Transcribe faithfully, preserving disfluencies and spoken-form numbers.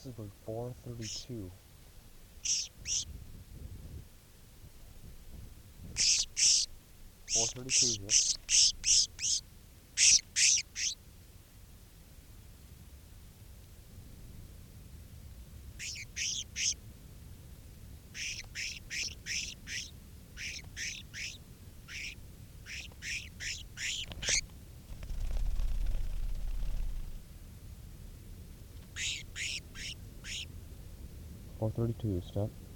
This is for four thirty-two. four thirty-two here. four thirty-two, step.